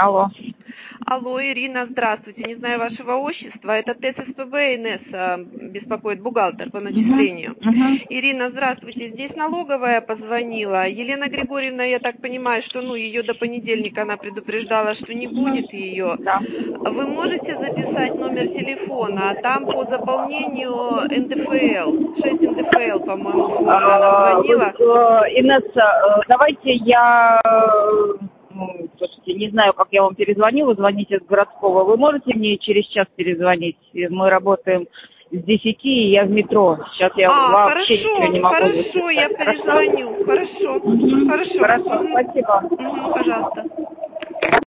Алло. Алло, Ирина, здравствуйте. Не знаю вашего отчества. Это ТЭС СПБ Инесса беспокоит, бухгалтер по начислению. Ирина, здравствуйте. Здесь налоговая позвонила. Елена Григорьевна, я так понимаю, что ее до понедельника она предупреждала, что не будет ее. Да. Вы можете записать номер телефона? Там по заполнению НДФЛ, 6 НДФЛ, по-моему, формы она звонила. Инесса, давайте слушайте, не знаю, как я вам перезвоню, вы звоните с городского. Вы можете мне через час перезвонить? Мы работаем с 10, и я в метро. Сейчас я вообще ничего не могу записать. Хорошо, я перезвоню. Хорошо. Хорошо, спасибо. Пожалуйста.